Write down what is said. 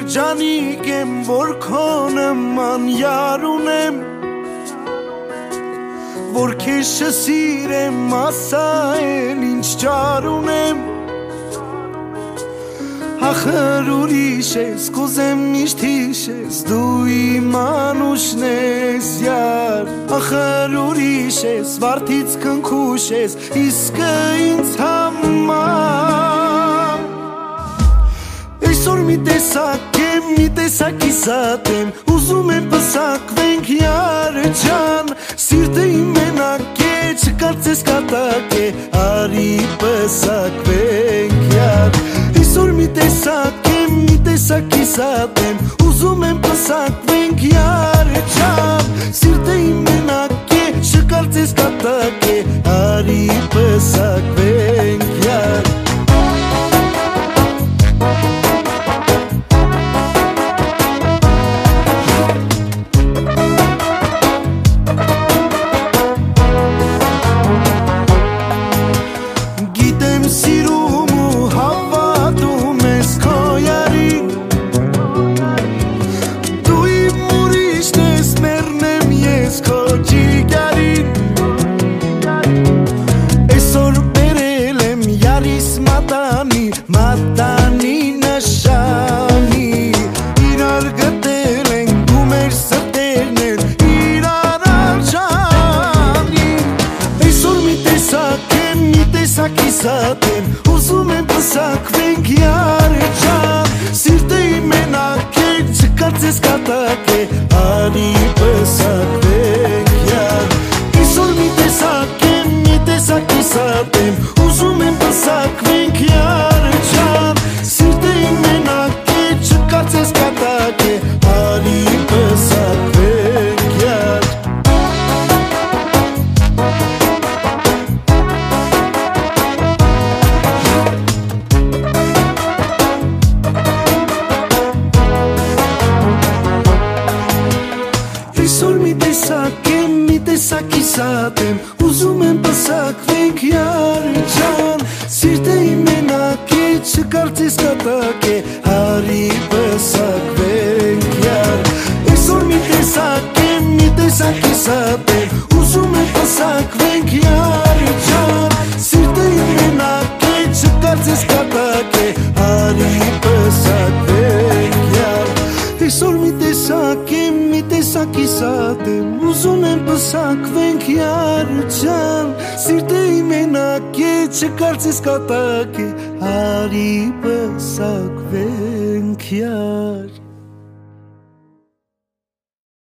Ջանիկ եմ, որ քոնեմ անյար ունեմ Որ քեզ չսիրեմ, ասա էլ ինչ ճար ունեմ Ախր ուրիշ ես, կուզեմ միշտ հիշես Դու իմ անուշն ես, յար Ախր ուրիշ ես, վարդից քնքուշ ես Իսկը ինձ համար Այսօր մի տեսակ եմ, մի տեսակի սատ եմ Ուզում եմ պսակվենք, յար ջան Սիրտը իմ մենակ է, չկարծես կատակ է Արի պսակվենք, յար Այսօր մի տեսակ եմ, մի տեսակի սատ եմ Ուզում եմ պսակվենք, յար ջան Սիրտը իմ մենակ է, չկարծես կատակ է Արի պսակվենք, յար Սիրում ու հավատում ես քո յարին Դու իմ ուրիշն ես, մեռնեմ ես քո ջիգարին Այսօր բերել եմ յարիս մատանի նշանի Իրար գտել ենք, դու մեր սրտերն են իրար արժանի Այսօր մի տեսակ եմ, մի տեսակի սատ եմ Ուզում եմ պսակվենք, յար ջան Սիրտը իմ մենակ է, չկարծես կատակ է Արի պսակվենք, յար Այսօր մի տեսակ եմ, մի տեսակի սատ եմ Ուզում եմ պսակվենք, յար ջան Սիրտը իմ մենակ է, չկարծես կատակ է Արի պսակվենք, յար Այսօր մի տեսակ եմ, մի տեսակի սատ եմ Ուզում եմ պսակվենք, յար ջան Սիրտը իմ մենակ է, չկարծես կատակ է Արի պսակվենք, յար Այսօր մի տեսակ եմ, մի տեսակի սատ եմ Ուզում եմ պսակվենք, յար ջան Սիրտը իմ մենակ է, չկարծես կատակ է Արի պսակվենք, յար Այսօր մի տեսակ եմ, մի տեսակի սատ եմ Ուզում եմ պսակվենք, յար ջան Սիրտը իմ մենակ է, չկարծես կատակ է Արի պսակվենք, յար